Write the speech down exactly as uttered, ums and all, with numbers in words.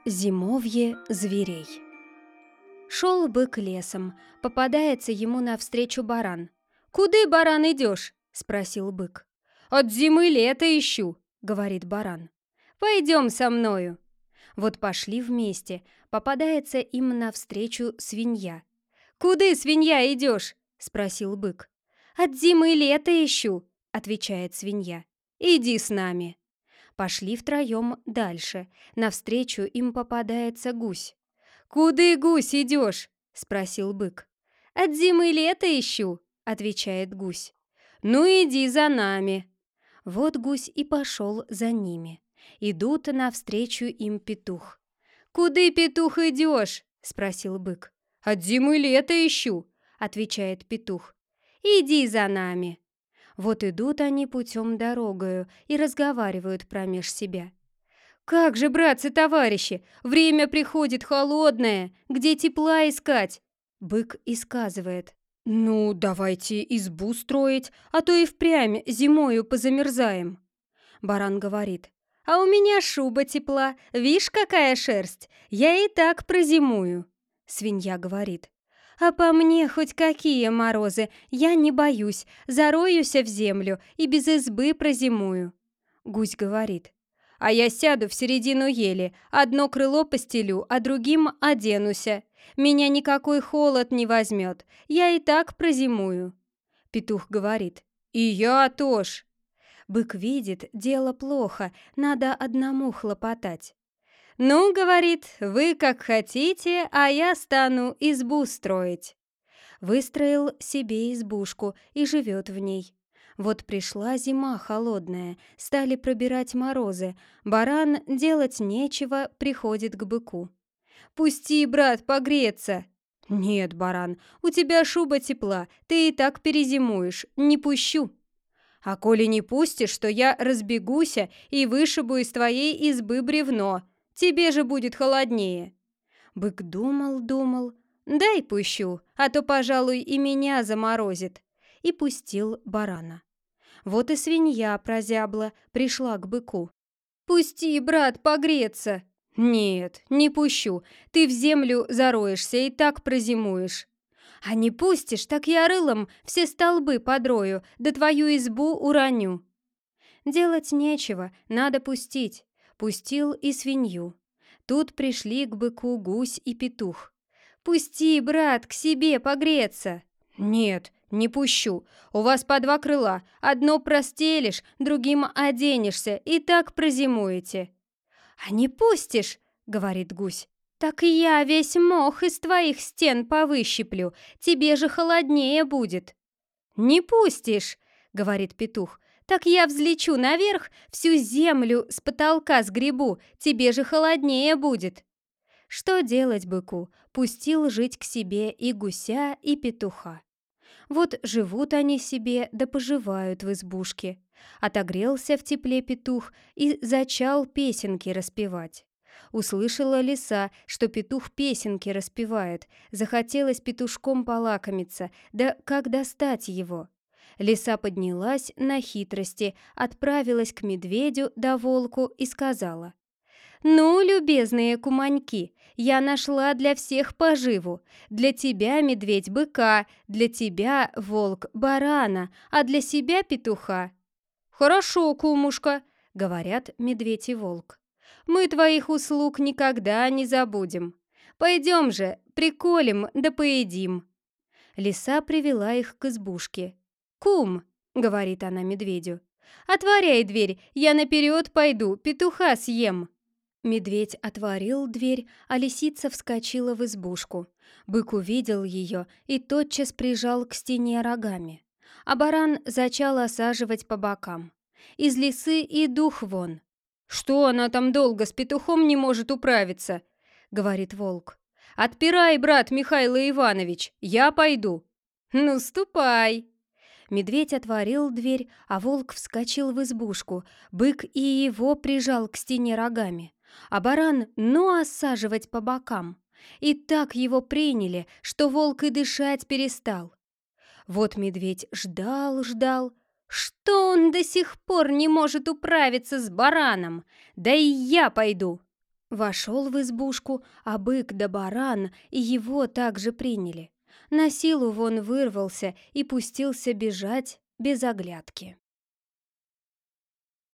Зимовье зверей. Шел бык лесом, попадается ему навстречу баран. «Куды, баран, идешь?» — спросил бык. «От зимы лето ищу», — говорит баран. «Пойдем со мною». Вот пошли вместе, попадается им навстречу свинья. «Куды, свинья, идешь?» — спросил бык. «От зимы лето ищу», — отвечает свинья. «Иди с нами». Пошли втроем дальше. Навстречу им попадается гусь. «Куды, гусь, идешь?» — спросил бык. «От зимы лето ищу», — отвечает гусь. «Ну, иди за нами». Вот гусь и пошел за ними. Идут навстречу им петух. «Куды, петух, идешь?» — спросил бык. «От зимы лето ищу», — отвечает петух. «Иди за нами». Вот идут они путем дорогою и разговаривают промеж себя. «Как же, братцы-товарищи, время приходит холодное, где тепла искать?» Бык и сказывает. «Ну, давайте избу строить, а то и впрямь зимою позамерзаем». Баран говорит. «А у меня шуба тепла, вишь, какая шерсть, я и так прозимую». Свинья говорит. «А по мне хоть какие морозы, я не боюсь, зароюся в землю и без избы прозимую». Гусь говорит. «А я сяду в середину ели, одно крыло постелю, а другим оденуся. Меня никакой холод не возьмет, я и так прозимую». Петух говорит. «И я тоже». Бык видит, дело плохо, надо одному хлопотать. «Ну, — говорит, — вы как хотите, а я стану избу строить». Выстроил себе избушку и живет в ней. Вот пришла зима холодная, стали пробирать морозы. Баран делать нечего, приходит к быку. «Пусти, брат, погреться!» «Нет, баран, у тебя шуба тепла, ты и так перезимуешь, не пущу». «А коли не пустишь, то я разбегуся и вышибу из твоей избы бревно. Тебе же будет холоднее». Бык думал-думал. «Дай пущу, а то, пожалуй, и меня заморозит». И пустил барана. Вот и свинья прозябла, пришла к быку. «Пусти, брат, погреться». «Нет, не пущу, ты в землю зароешься и так прозимуешь». «А не пустишь, так я рылом все столбы подрою, да твою избу уроню». Делать нечего, надо пустить. Пустил и свинью. Тут пришли к быку гусь и петух. «Пусти, брат, к себе погреться». «Нет, не пущу. У вас по два крыла. Одно простелишь, другим оденешься, и так прозимуете». «А не пустишь, — говорит гусь, — так я весь мох из твоих стен повыщиплю, тебе же холоднее будет». «Не пустишь, — говорит петух, — так я взлечу наверх, всю землю с потолка сгребу, тебе же холоднее будет». Что делать быку? Пустил жить к себе и гуся, и петуха. Вот живут они себе, да поживают в избушке. Отогрелся в тепле петух и зачал песенки распевать. Услышала лиса, что петух песенки распевает. Захотелось петушком полакомиться, да как достать его? Лиса поднялась на хитрости, отправилась к медведю да волку и сказала. «Ну, любезные куманьки, я нашла для всех поживу. Для тебя, медведь, быка, для тебя, волк, барана, а для себя петуха». «Хорошо, кумушка», — говорят медведь и волк. «Мы твоих услуг никогда не забудем. Пойдем же, приколем да поедим». Лиса привела их к избушке. «Кум», — говорит она медведю, — «отворяй дверь, я наперед пойду, петуха съем». Медведь отворил дверь, а лисица вскочила в избушку. Бык увидел ее и тотчас прижал к стене рогами. А баран зачал осаживать по бокам. Из лисы и дух вон. «Что она там долго с петухом не может управиться?» — говорит волк. «Отпирай, брат Михаил Иванович, я пойду». «Ну, ступай!» Медведь отворил дверь, а волк вскочил в избушку. Бык и его прижал к стене рогами. А баран, ну, осаживать по бокам. И так его приняли, что волк и дышать перестал. Вот медведь ждал-ждал. Что он до сих пор не может управиться с бараном? Да и я пойду. Вошел в избушку, а бык да баран и его также приняли. На силу вон вырвался и пустился бежать без оглядки.